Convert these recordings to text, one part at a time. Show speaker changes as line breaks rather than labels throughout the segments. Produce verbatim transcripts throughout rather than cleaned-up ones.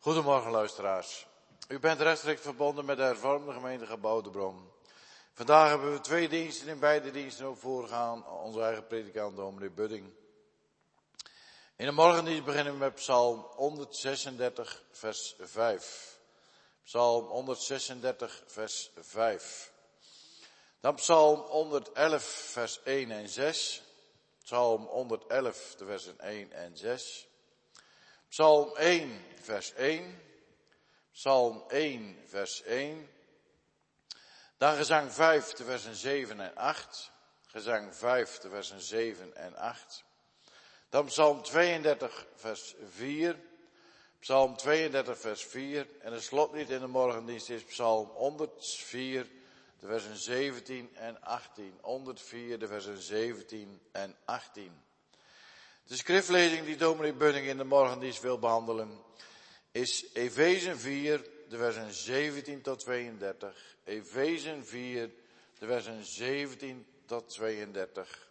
Goedemorgen luisteraars. U bent rechtstreeks verbonden met de hervormde gemeente Gebouw de Bron. Vandaag hebben we twee diensten in beide diensten ook voorgaan. Onze eigen predikant dominee Budding. In de morgendienst beginnen we met Psalm honderdzesendertig vers vijf. Psalm honderdzesendertig vers vijf. Dan Psalm honderd-elf vers één en zes. Psalm honderd-elf de versen één en zes. Psalm één vers één. Psalm één vers één. Dan gezang vijf de versen zeven en acht. Gezang vijf de versen zeven en acht. Dan Psalm tweeëndertig vers vier. Psalm tweeëndertig vers vier. En het slotlied in de morgendienst is Psalm honderdvier de versen zeventien en achttien. honderdvier de versen zeventien en achttien. De schriftlezing die dominee Budding in de morgendienst wil behandelen is Efezen vier, de versen zeventien tot tweeëndertig. Efezen vier, de versen zeventien tot tweeëndertig.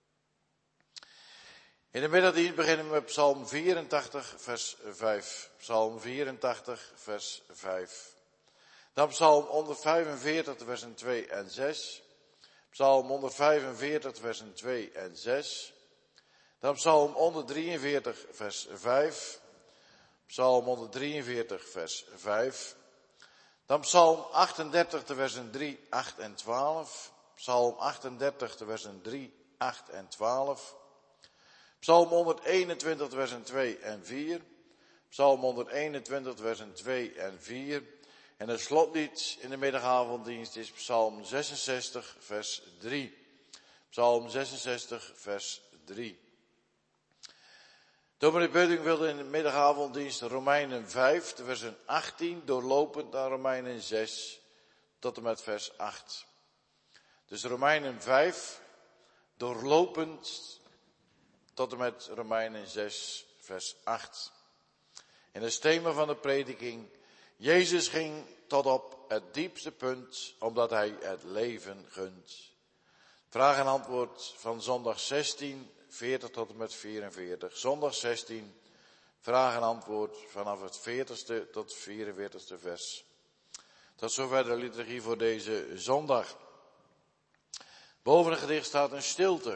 In de middagdienst beginnen we met Psalm vierentachtig vers vijf. Psalm vierentachtig vers vijf. Dan Psalm honderdvijfenveertig, de versen twee en zes. Psalm honderdvijfenveertig, de versen twee en zes. Dan Psalm honderddrieënveertig vers vijf. Psalm honderddrieënveertig vers vijf. Dan Psalm achtendertig de versen drie, acht en twaalf. Psalm achtendertig de versen drie, acht en twaalf. Psalm honderdeenentwintig de versen twee en vier. Psalm honderdeenentwintig de versen twee en vier. En het slotlied in de middagavonddienst is Psalm zesenzestig vers drie. Psalm zesenzestig vers drie. Dominee Budding wilde in de middagavonddienst Romeinen vijf, de versen achttien, doorlopend naar Romeinen zes, tot en met vers acht. Dus Romeinen vijf, doorlopend, tot en met Romeinen zes, vers acht. En het thema van de prediking, Jezus ging tot op het diepste punt, omdat hij het leven gunt. Vraag en antwoord van zondag zestien, veertig tot en met vierenveertig. Zondag zestien, vraag en antwoord vanaf het veertigste tot vierenveertigste vers. Tot zover de liturgie voor deze zondag. Boven het gedicht staat een stilte.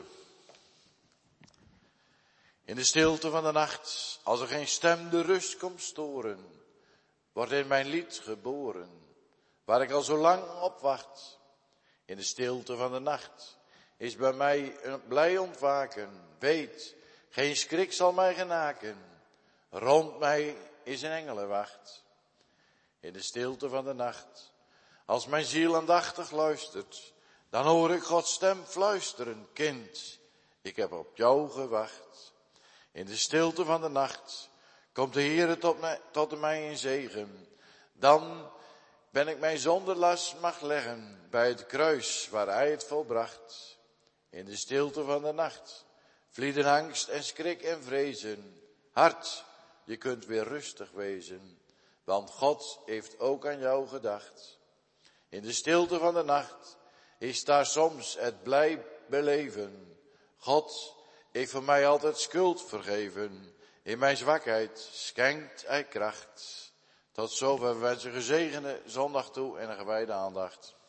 In de stilte van de nacht, als er geen stem de rust komt storen, wordt in mijn lied geboren, waar ik al zo lang op wacht. In de stilte van de nacht is bij mij een blij ontwaken. Weet, geen schrik zal mij genaken. Rond mij is een engelenwacht. In de stilte van de nacht, als mijn ziel aandachtig luistert, dan hoor ik Gods stem fluisteren. Kind, ik heb op jou gewacht. In de stilte van de nacht komt de Heere tot mij, tot mij in zegen. Dan ben ik mijn zondelast mag leggen bij het kruis waar hij het volbracht. In de stilte van de nacht vlieden angst en schrik en vrezen. Hart, je kunt weer rustig wezen, want God heeft ook aan jou gedacht. In de stilte van de nacht is daar soms het blij beleven. God heeft voor mij altijd schuld vergeven. In mijn zwakheid schenkt hij kracht. Tot zover wensen gezegende zondag toe en een gewijde aandacht.